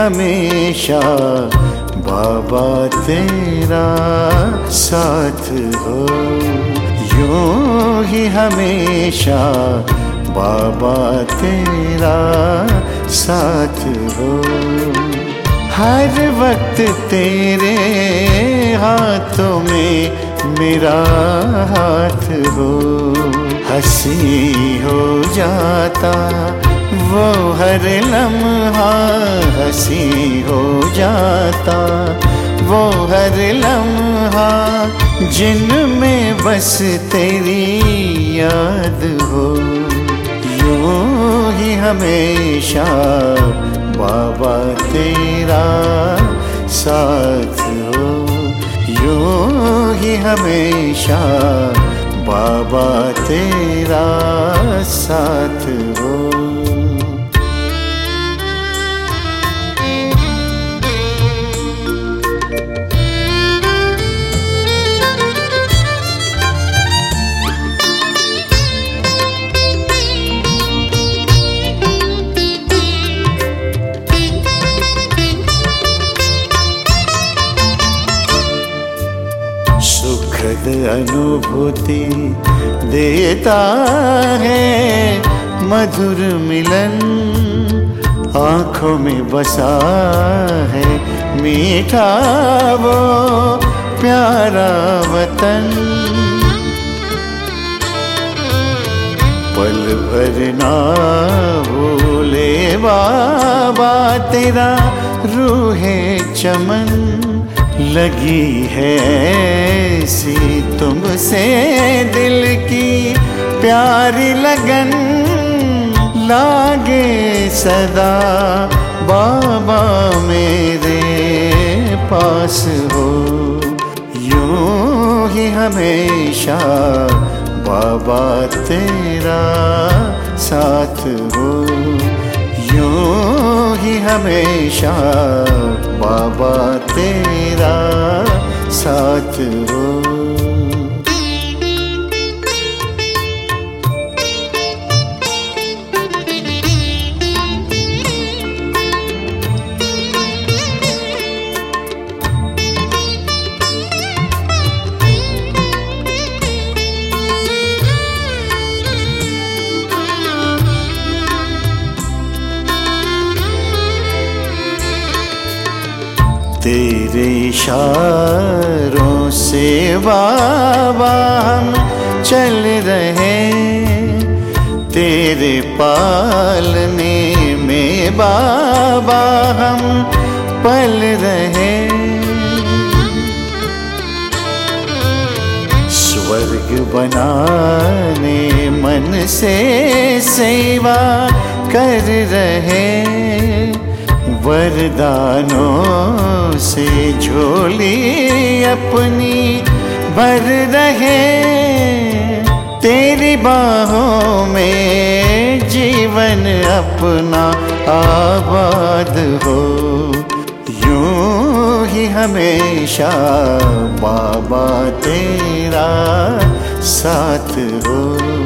हमेशा बाबा तेरा साथ हो, यूं ही हमेशा बाबा तेरा साथ हो। हर वक्त तेरे हाथों में मेरा हाथ हो, हंसी हो जाता वो हर लम्हा, हंसी हो जाता वो हर लम्हा, जिनमें बस तेरी याद हो। यूं ही हमेशा बाबा तेरा साथ हो, यूं ही हमेशा बाबा तेरा साथ हो। सुखद अनुभूति देता है मधुर मिलन, आँखों में बसा है मीठा वो प्यारा वतन। पल भर ना भूले बाबा तेरा रूहे चमन, लगी है ऐसी तुमसे दिल की प्यारी लगन, लागे सदा बाबा मेरे पास हो। यूं ही हमेशा बाबा तेरा साथ हो, यूं ही हमेशा बाबा तेरा साथ हो। तेरे इशारों से बाबा हम चल रहे, तेरे पालने में बाबा हम पल रहे। स्वर्ग बनाने मन से सेवा कर रहे, वरदानों से झोली अपनी भर रहे। तेरी बाहों में जीवन अपना आबाद हो, यूं ही हमेशा बाबा तेरा साथ हो,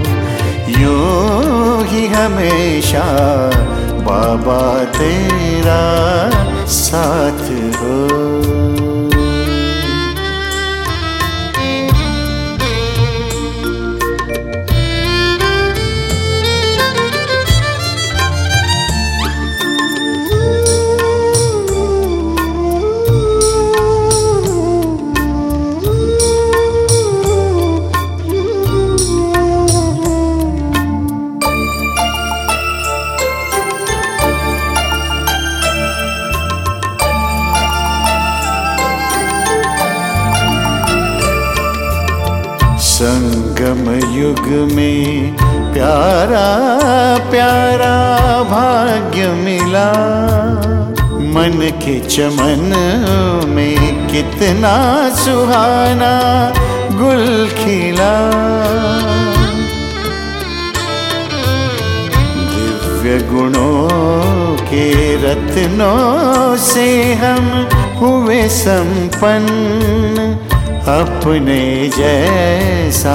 यूं ही हमेशा बाबा तेरा साथ हो। संगम युग में प्यारा प्यारा भाग्य मिला, मन के चमन में कितना सुहाना गुल खिला। दिव्य गुणों के रत्नों से हम हुए संपन्न, अपने जैसा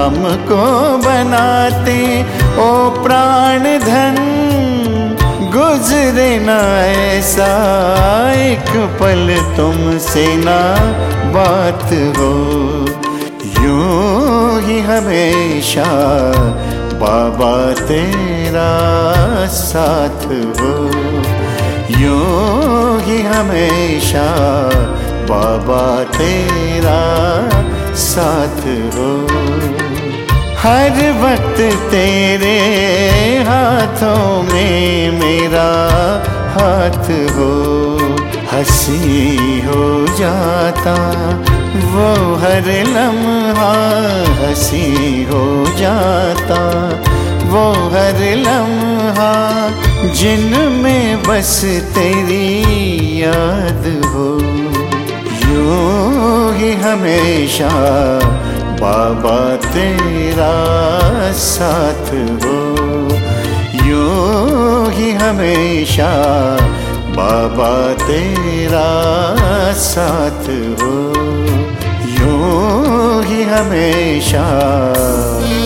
हमको बनाते ओ प्राण धन। गुजरे ना ऐसा एक पल तुमसे ना बात हो, यूं ही हमेशा बाबा तेरा साथ हो, यूं ही हमेशा बाबा तेरा साथ हो। हर वक्त तेरे हाथों में मेरा हाथ हो, हंसी हो जाता वो हर लम्हा, हंसी हो जाता वो हर लम्हा, जिनमें बस तेरी याद हो, यूं ही हमेशा बाबा तेरा साथ हो, यूं ही हमेशा बाबा तेरा साथ हो, यूं ही हमेशा।